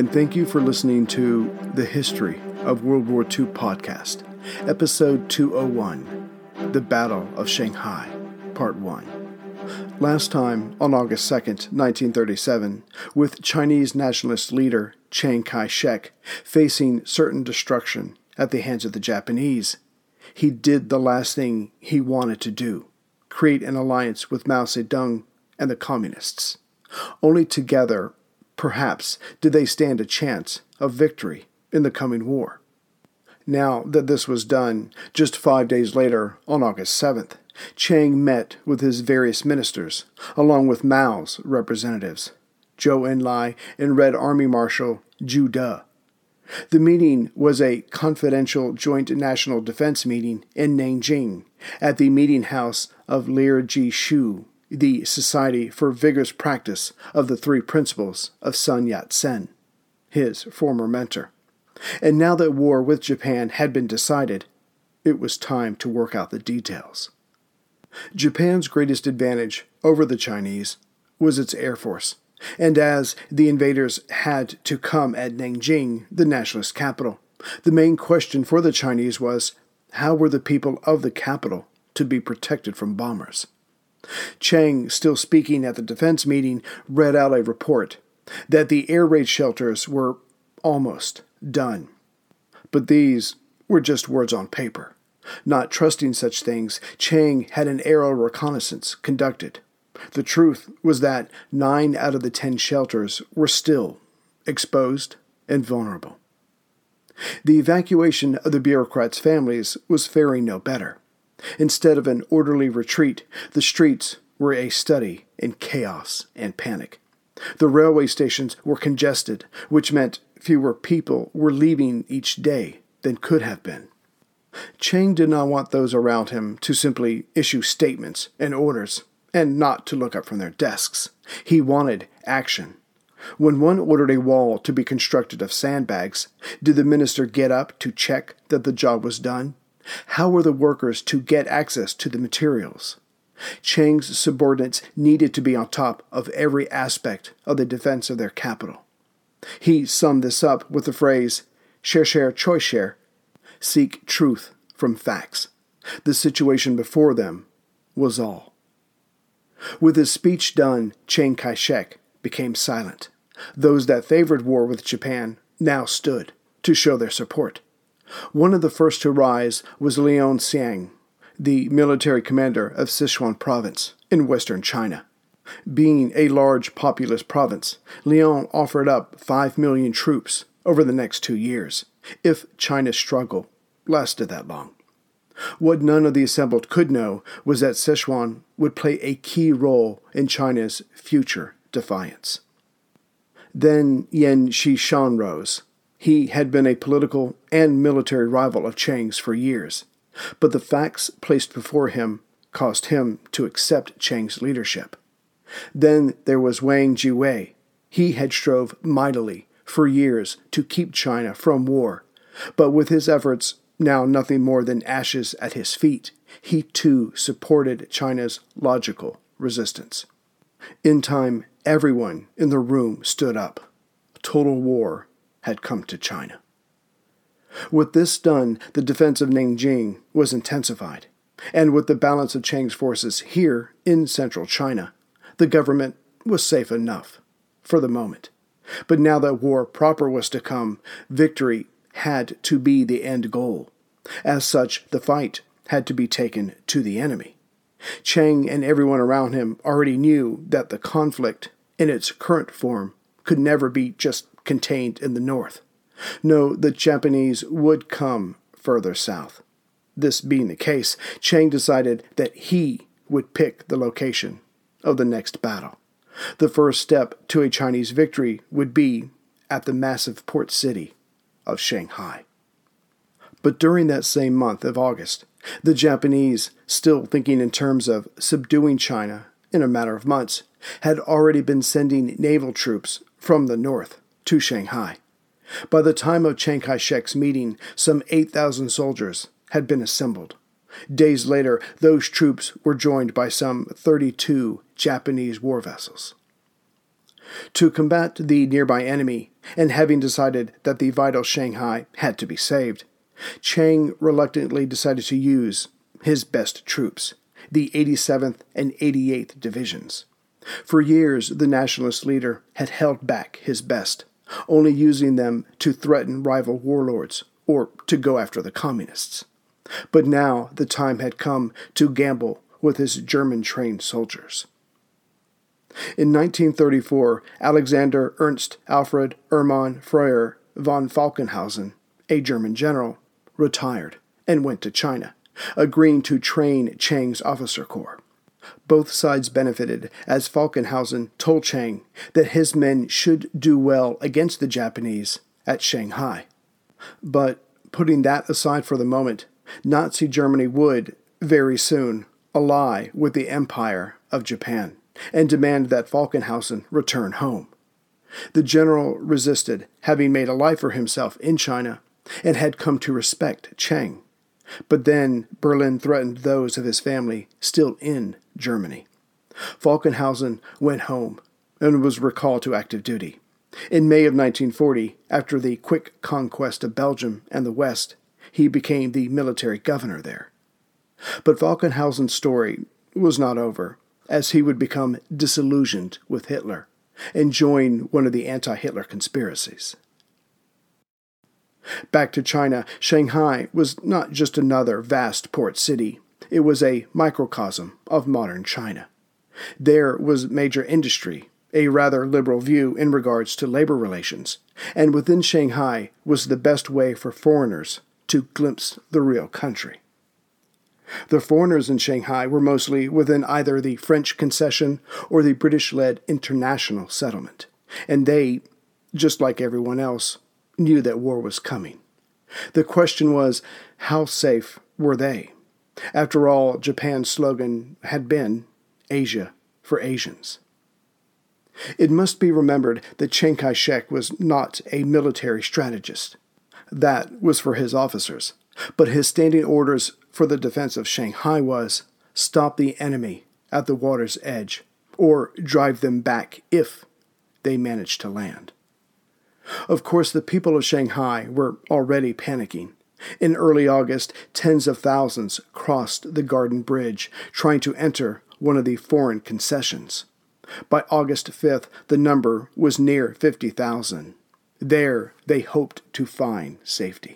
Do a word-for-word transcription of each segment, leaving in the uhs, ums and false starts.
and thank you for listening to the History of World War Two podcast, episode two oh one, The Battle of Shanghai, part one. Last time, on August second, nineteen thirty-seven, with Chinese nationalist leader Chiang Kai-shek facing certain destruction at the hands of the Japanese, he did the last thing he wanted to do, create an alliance with Mao Zedong and the Communists. Only together, perhaps, did they stand a chance of victory in the coming war. Now that this was done, just five days later, on August seventh, Chiang met with his various ministers, along with Mao's representatives, Zhou Enlai and Red Army Marshal Zhu De. The meeting was a confidential joint national defense meeting in Nanjing at the meeting house of Lier Ji-shu, the Society for Vigorous Practice of the Three Principles of Sun Yat-sen, his former mentor. And now that war with Japan had been decided, it was time to work out the details. Japan's greatest advantage over the Chinese was its air force, and as the invaders had to come at Nanjing, the nationalist capital, the main question for the Chinese was, how were the people of the capital to be protected from bombers? Chiang, still speaking at the defense meeting, read out a report that the air raid shelters were almost done. But these were just words on paper. Not trusting such things, Chiang had an aerial reconnaissance conducted. The truth was that nine out of the ten shelters were still exposed and vulnerable. The evacuation of the bureaucrats' families was faring no better. Instead of an orderly retreat, the streets were a study in chaos and panic. The railway stations were congested, which meant fewer people were leaving each day than could have been. Chiang did not want those around him to simply issue statements and orders, and not to look up from their desks. He wanted action. When one ordered a wall to be constructed of sandbags, did the minister get up to check that the job was done? How were the workers to get access to the materials? Chiang's subordinates needed to be on top of every aspect of the defense of their capital. He summed this up with the phrase, "Share, share, choice share," seek truth from facts. The situation before them was all. With his speech done, Chiang Kai-shek became silent. Those that favored war with Japan now stood to show their support. One of the first to rise was Liu Xiang, the military commander of Sichuan province in western China. Being a large populous province, Liu offered up five million troops over the next two years, if China's struggle lasted that long. What none of the assembled could know was that Sichuan would play a key role in China's future defiance. Then Yan Xishan rose. He had been a political and military rival of Chiang's for years, but the facts placed before him caused him to accept Chiang's leadership. Then there was Wang Jiwei. He had strove mightily for years to keep China from war, but with his efforts now nothing more than ashes at his feet, he too supported China's logical resistance. In time, everyone in the room stood up. Total war had come to China. With this done, the defense of Nanjing was intensified, and with the balance of Chiang's forces here in central China, the government was safe enough for the moment. But now that war proper was to come, victory had to be the end goal. As such, the fight had to be taken to the enemy. Chiang and everyone around him already knew that the conflict, in its current form, could never be just contained in the north. No, the Japanese would come further south. This being the case, Chiang decided that he would pick the location of the next battle. The first step to a Chinese victory would be at the massive port city of Shanghai. But during that same month of August, the Japanese, still thinking in terms of subduing China in a matter of months, had already been sending naval troops from the north to Shanghai. By the time of Chiang Kai-shek's meeting, some eight thousand soldiers had been assembled. Days later, those troops were joined by some thirty-two Japanese war vessels. To combat the nearby enemy, and having decided that the vital Shanghai had to be saved, Chiang reluctantly decided to use his best troops, the eighty-seventh and eighty-eighth Divisions. For years, the nationalist leader had held back his best, only using them to threaten rival warlords or to go after the communists. But now the time had come to gamble with his German-trained soldiers. In nineteen thirty-four, Alexander Ernst Alfred Ermann Freuer von Falkenhausen, a German general, retired and went to China, agreeing to train Chiang's officer corps. Both sides benefited, as Falkenhausen told Chiang that his men should do well against the Japanese at Shanghai. But putting that aside for the moment, Nazi Germany would, very soon, ally with the Empire of Japan and demand that Falkenhausen return home. The general resisted, having made a life for himself in China, and had come to respect Chiang. But then Berlin threatened those of his family still in Germany. Falkenhausen went home and was recalled to active duty. In May of nineteen forty, after the quick conquest of Belgium and the West, he became the military governor there. But Falkenhausen's story was not over, as he would become disillusioned with Hitler and join one of the anti-Hitler conspiracies. Back to China, Shanghai was not just another vast port city. It was a microcosm of modern China. There was major industry, a rather liberal view in regards to labor relations, and within Shanghai was the best way for foreigners to glimpse the real country. The foreigners in Shanghai were mostly within either the French concession or the British-led international settlement, and they, just like everyone else, knew that war was coming. The question was, how safe were they? After all, Japan's slogan had been, Asia for Asians. It must be remembered that Chiang Kai-shek was not a military strategist. That was for his officers. But his standing orders for the defense of Shanghai was, stop the enemy at the water's edge, or drive them back if they managed to land. Of course, the people of Shanghai were already panicking. In early August, tens of thousands crossed the Garden Bridge, trying to enter one of the foreign concessions. By August fifth, the number was near fifty thousand. There, they hoped to find safety.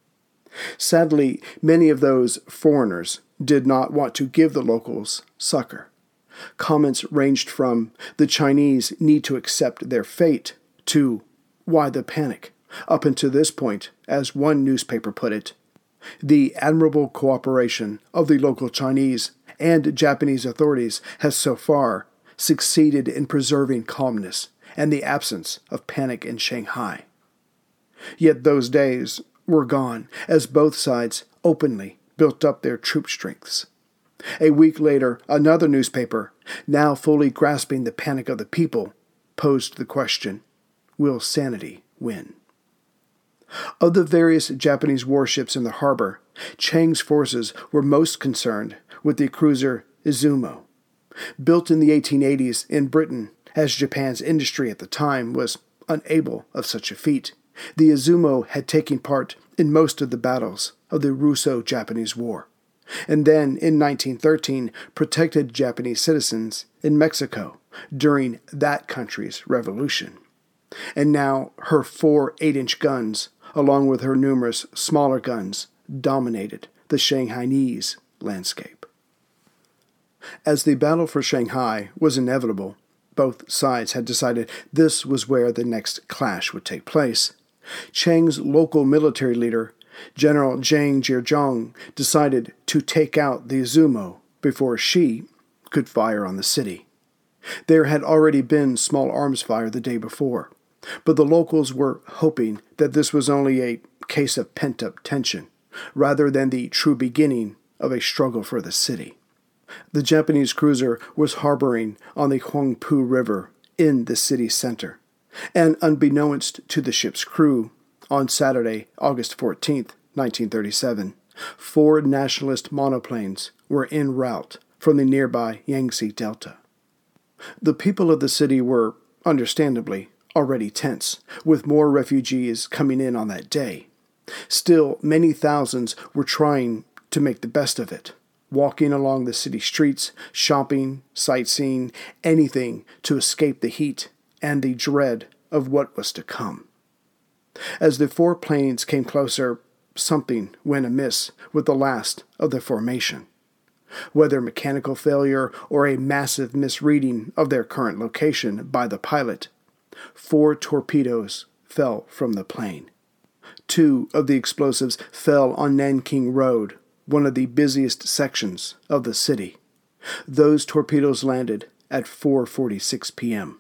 Sadly, many of those foreigners did not want to give the locals succor. Comments ranged from, the Chinese need to accept their fate, to, why the panic? Up until this point, as one newspaper put it, the admirable cooperation of the local Chinese and Japanese authorities has so far succeeded in preserving calmness and the absence of panic in Shanghai. Yet those days were gone, as both sides openly built up their troop strengths. A week later, another newspaper, now fully grasping the panic of the people, posed the question, will sanity win? Of the various Japanese warships in the harbor, Chiang's forces were most concerned with the cruiser Izumo. Built in the eighteen eighties in Britain, as Japan's industry at the time was unable of such a feat, the Izumo had taken part in most of the battles of the Russo-Japanese War, and then in nineteen thirteen protected Japanese citizens in Mexico during that country's revolution. And now her four eight-inch guns, along with her numerous smaller guns, dominated the Shanghainese landscape. As the battle for Shanghai was inevitable, both sides had decided this was where the next clash would take place. Chiang's local military leader, General Zhang Jirzhong, decided to take out the Izumo before she could fire on the city. There had already been small arms fire the day before, but the locals were hoping that this was only a case of pent-up tension, rather than the true beginning of a struggle for the city. The Japanese cruiser was harboring on the Huangpu River in the city center, and unbeknownst to the ship's crew, on Saturday, August fourteenth, nineteen thirty-seven, four nationalist monoplanes were en route from the nearby Yangtze Delta. The people of the city were, understandably, already tense, with more refugees coming in on that day. Still, many thousands were trying to make the best of it, walking along the city streets, shopping, sightseeing, anything to escape the heat and the dread of what was to come. As the four planes came closer, something went amiss with the last of the formation. Whether mechanical failure or a massive misreading of their current location by the pilot, four torpedoes fell from the plane. Two of the explosives fell on Nanking Road, one of the busiest sections of the city. Those torpedoes landed at four forty-six p.m.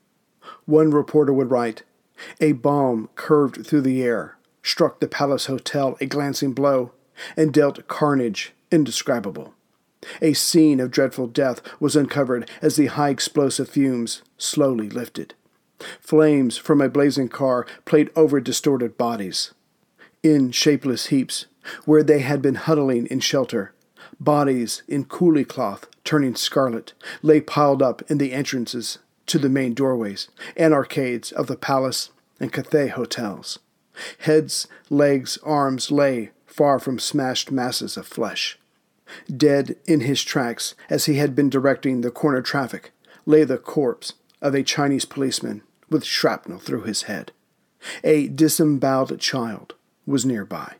One reporter would write, "A bomb curved through the air, struck the Palace Hotel a glancing blow, and dealt carnage indescribable. A scene of dreadful death was uncovered as the high explosive fumes slowly lifted. Flames from a blazing car played over distorted bodies. In shapeless heaps, where they had been huddling in shelter, bodies in coolie cloth turning scarlet lay piled up in the entrances to the main doorways and arcades of the Palace and Cathay hotels. Heads, legs, arms lay far from smashed masses of flesh. Dead in his tracks, as he had been directing the corner traffic, lay the corpse of a Chinese policeman with shrapnel through his head. A disemboweled child was nearby.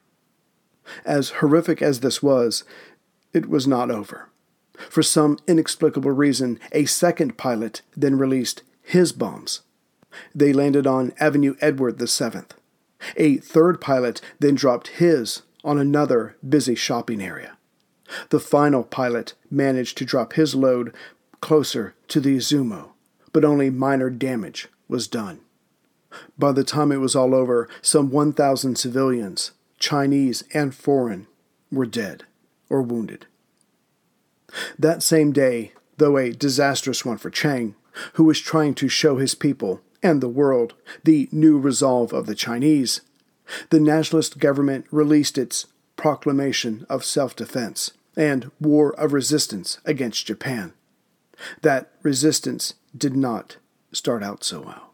As horrific as this was, it was not over. For some inexplicable reason, a second pilot then released his bombs. They landed on Avenue Edward the seventh. A third pilot then dropped his on another busy shopping area. The final pilot managed to drop his load closer to the Izumo, but only minor damage was done. By the time it was all over, some one thousand civilians, Chinese and foreign, were dead or wounded. That same day, though a disastrous one for Chiang, who was trying to show his people and the world the new resolve of the Chinese, the nationalist government released its Proclamation of Self-Defense and War of Resistance against Japan. That resistance did not start out so well.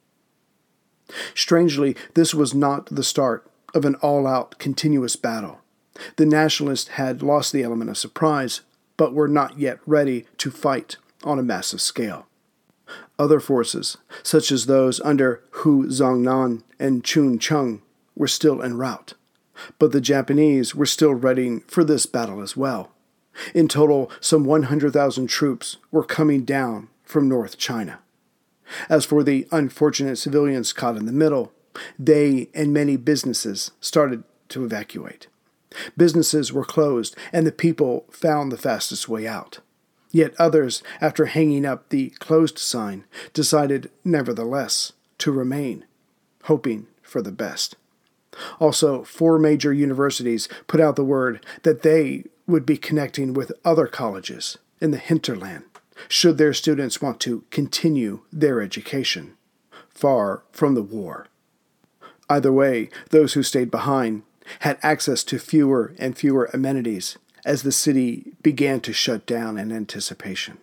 Strangely, this was not the start of an all-out continuous battle. The nationalists had lost the element of surprise, but were not yet ready to fight on a massive scale. Other forces, such as those under Hu Zongnan and Chun Chung, were still en route, but the Japanese were still readying for this battle as well. In total, some one hundred thousand troops were coming down from North China. As for the unfortunate civilians caught in the middle, they and many businesses started to evacuate. Businesses were closed, and the people found the fastest way out. Yet others, after hanging up the closed sign, decided nevertheless to remain, hoping for the best. Also, four major universities put out the word that they would be connecting with other colleges in the hinterland, should their students want to continue their education, far from the war. Either way, those who stayed behind had access to fewer and fewer amenities as the city began to shut down in anticipation.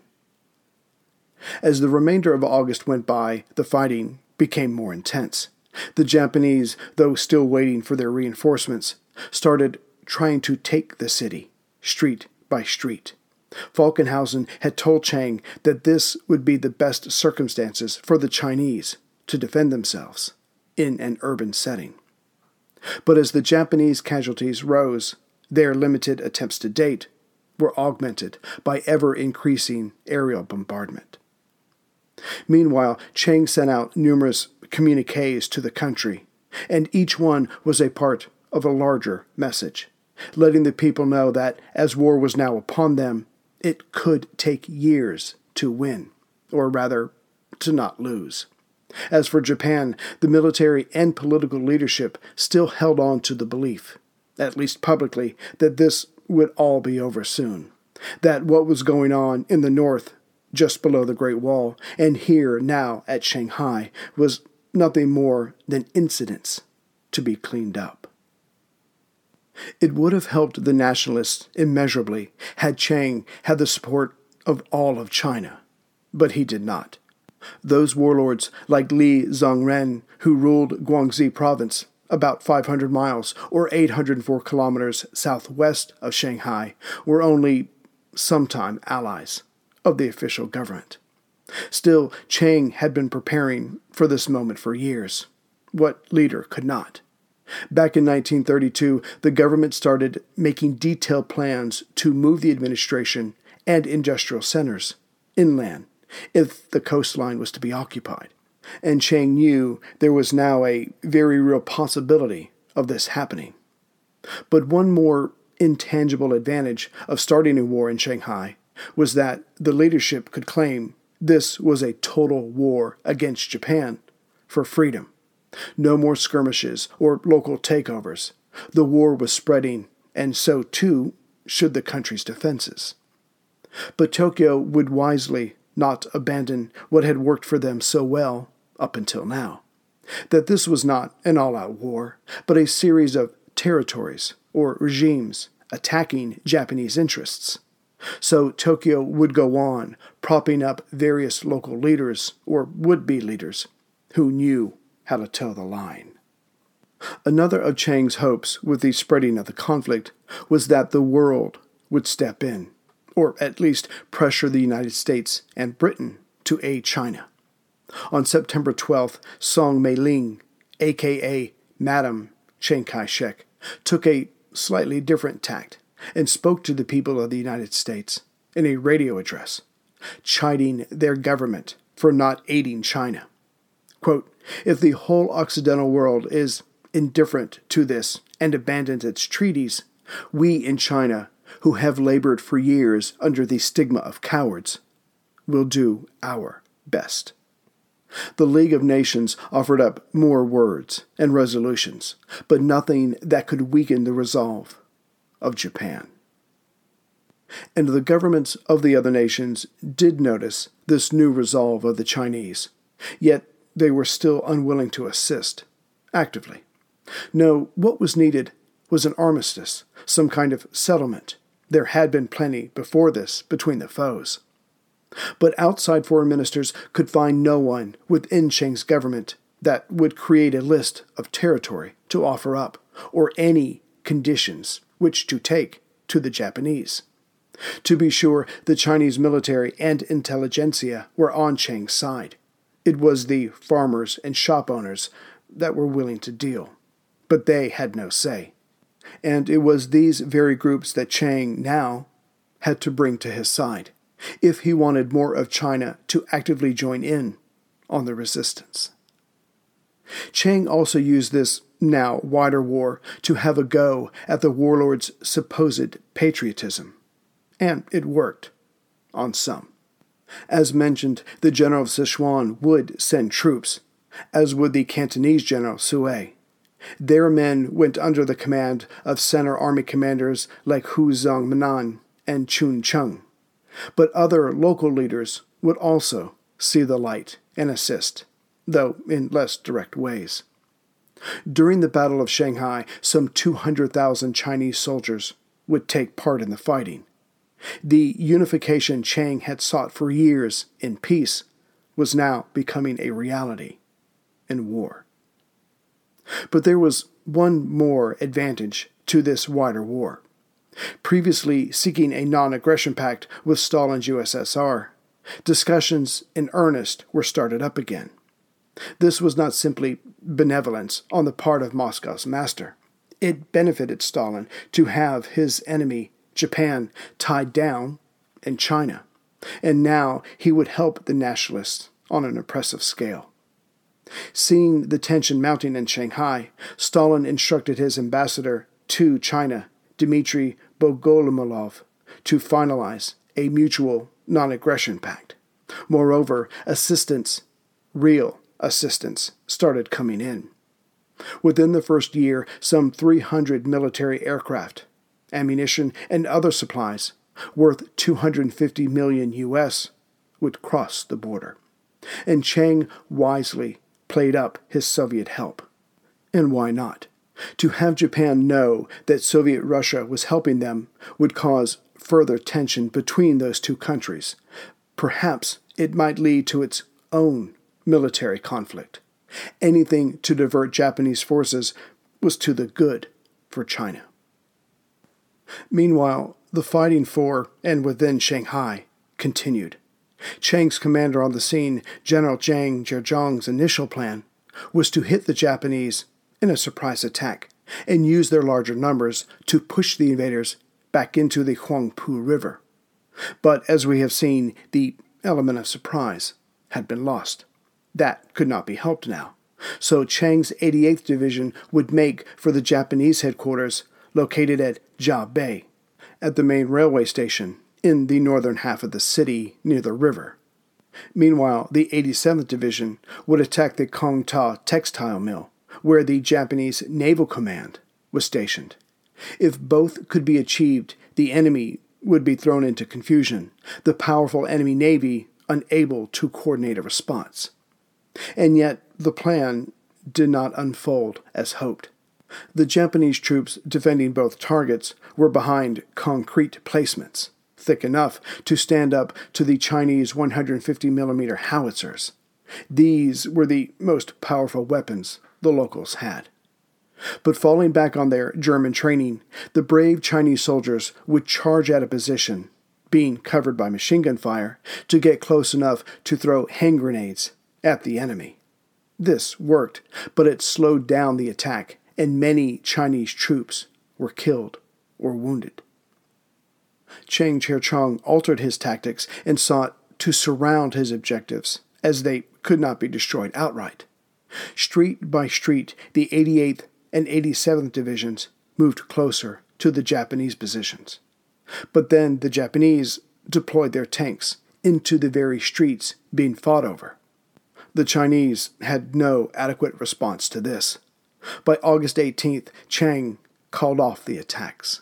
As the remainder of August went by, the fighting became more intense. The Japanese, though still waiting for their reinforcements, started trying to take the city, street by street. Falkenhausen had told Chiang that this would be the best circumstances for the Chinese to defend themselves in an urban setting. But as the Japanese casualties rose, their limited attempts to date were augmented by ever-increasing aerial bombardment. Meanwhile, Chiang sent out numerous communiques to the country, and each one was a part of a larger message, letting the people know that as war was now upon them, it could take years to win, or rather, to not lose. As for Japan, the military and political leadership still held on to the belief, at least publicly, that this would all be over soon, that what was going on in the north, just below the Great Wall, and here now at Shanghai, was nothing more than incidents to be cleaned up. It would have helped the nationalists immeasurably had Chiang had the support of all of China, but he did not. Those warlords, like Li Zongren, who ruled Guangxi province, about five hundred miles or eight hundred four kilometers southwest of Shanghai, were only sometime allies of the official government. Still, Chiang had been preparing for this moment for years. What leader could not? Back in nineteen thirty-two, the government started making detailed plans to move the administration and industrial centers inland if the coastline was to be occupied. And Chiang knew there was now a very real possibility of this happening. But one more intangible advantage of starting a war in Shanghai was that the leadership could claim this was a total war against Japan for freedom. No more skirmishes or local takeovers. The war was spreading, and so too should the country's defenses. But Tokyo would wisely not abandon what had worked for them so well up until now. That this was not an all-out war, but a series of territories or regimes attacking Japanese interests. So Tokyo would go on propping up various local leaders or would-be leaders who knew how to toe the line. Another of Chiang's hopes with the spreading of the conflict was that the world would step in, or at least pressure the United States and Britain to aid China. On September twelfth, Song Mei-ling, a k a. Madam Chiang Kai-shek, took a slightly different tact and spoke to the people of the United States in a radio address, chiding their government for not aiding China. Quote, "If the whole Occidental world is indifferent to this and abandons its treaties, we in China, who have labored for years under the stigma of cowards, will do our best." The League of Nations offered up more words and resolutions, but nothing that could weaken the resolve of Japan. And the governments of the other nations did notice this new resolve of the Chinese, yet they were still unwilling to assist actively. No, what was needed was an armistice, some kind of settlement. There had been plenty before this between the foes. But outside foreign ministers could find no one within Chiang's government that would create a list of territory to offer up or any conditions which to take to the Japanese. To be sure, the Chinese military and intelligentsia were on Chiang's side. It was the farmers and shop owners that were willing to deal, but they had no say. And it was these very groups that Chiang now had to bring to his side, if he wanted more of China to actively join in on the resistance. Chiang also used this now wider war to have a go at the warlords' supposed patriotism. And it worked, on some. As mentioned, the general of Sichuan would send troops, as would the Cantonese general Sui. Their men went under the command of center army commanders like Hu Zongminan and Chun Chung. But other local leaders would also see the light and assist, though in less direct ways. During the Battle of Shanghai, some two hundred thousand Chinese soldiers would take part in the fighting. The unification Chiang had sought for years in peace was now becoming a reality in war. But there was one more advantage to this wider war. Previously seeking a non-aggression pact with Stalin's U S S R, discussions in earnest were started up again. This was not simply benevolence on the part of Moscow's master. It benefited Stalin to have his enemy, Japan, tied down in China, and now he would help the nationalists on an impressive scale. Seeing the tension mounting in Shanghai, Stalin instructed his ambassador to China, Dmitry Bogomolov, to finalize a mutual non-aggression pact. Moreover, assistance, real assistance, started coming in. Within the first year, some three hundred military aircraft, ammunition, and other supplies, worth two hundred fifty million U S, would cross the border. And Chiang wisely played up his Soviet help. And why not? To have Japan know that Soviet Russia was helping them would cause further tension between those two countries. Perhaps it might lead to its own military conflict. Anything to divert Japanese forces was to the good for China. Meanwhile, the fighting for and within Shanghai continued. Chiang's commander on the scene, General Zhang Zhejiang's initial plan was to hit the Japanese in a surprise attack and use their larger numbers to push the invaders back into the Huangpu River. But as we have seen, the element of surprise had been lost. That could not be helped now. So Chiang's eighty-eighth Division would make for the Japanese headquarters located at Jiabei, at the main railway station in the northern half of the city near the river. Meanwhile, the eighty-seventh Division would attack the Kongta textile mill, where the Japanese Naval Command was stationed. If both could be achieved, the enemy would be thrown into confusion, the powerful enemy navy unable to coordinate a response. And yet, the plan did not unfold as hoped. The Japanese troops defending both targets were behind concrete placements, thick enough to stand up to the Chinese one hundred fifty millimeter howitzers. These were the most powerful weapons the locals had. But falling back on their German training, the brave Chinese soldiers would charge out of position, being covered by machine gun fire, to get close enough to throw hand grenades at the enemy. This worked, but it slowed down the attack, and many Chinese troops were killed or wounded. Chiang Chir-chong altered his tactics and sought to surround his objectives, as they could not be destroyed outright. Street by street, the eighty-eighth and eighty-seventh Divisions moved closer to the Japanese positions. But then the Japanese deployed their tanks into the very streets being fought over. The Chinese had no adequate response to this. By August eighteenth, Chiang called off the attacks.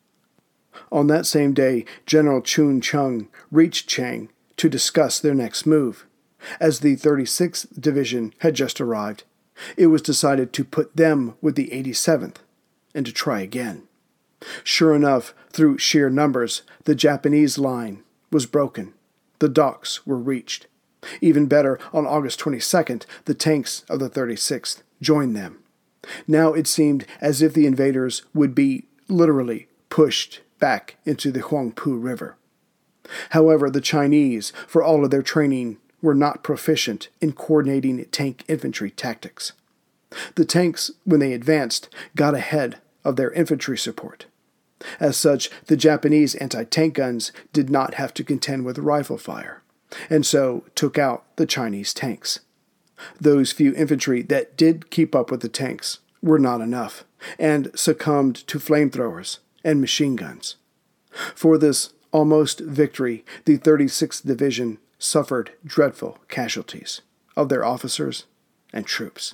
On that same day, General Chun Chung reached Chiang to discuss their next move. As the thirty-sixth Division had just arrived, it was decided to put them with the eighty-seventh and to try again. Sure enough, through sheer numbers, the Japanese line was broken. The docks were reached. Even better, on August twenty-second, the tanks of the thirty-sixth joined them. Now it seemed as if the invaders would be literally pushed back into the Huangpu River. However, the Chinese, for all of their training, were not proficient in coordinating tank infantry tactics. The tanks, when they advanced, got ahead of their infantry support. As such, the Japanese anti-tank guns did not have to contend with rifle fire, and so took out the Chinese tanks. Those few infantry that did keep up with the tanks were not enough, and succumbed to flamethrowers and machine guns. For this almost victory, the thirty-sixth Division suffered dreadful casualties of their officers and troops.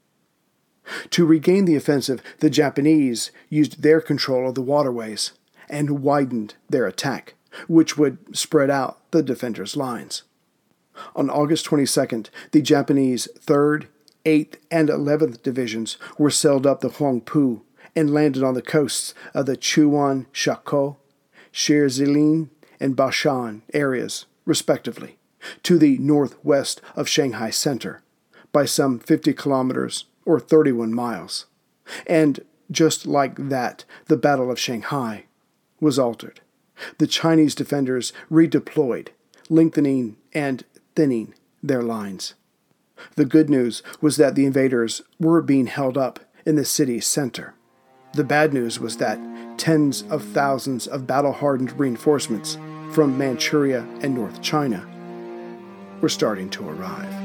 To regain the offensive, the Japanese used their control of the waterways and widened their attack, which would spread out the defenders' lines. On August twenty-second, the Japanese third, eighth, and eleventh Divisions were sailed up the Huangpu and landed on the coasts of the Chuan Shakou, Shirzilin, and Bashan areas, respectively, to the northwest of Shanghai Center, by some fifty kilometers or thirty-one miles. And just like that, the Battle of Shanghai was altered. The Chinese defenders redeployed, lengthening and thinning their lines. The good news was that the invaders were being held up in the city's center. The bad news was that tens of thousands of battle-hardened reinforcements from Manchuria and North China were starting to arrive.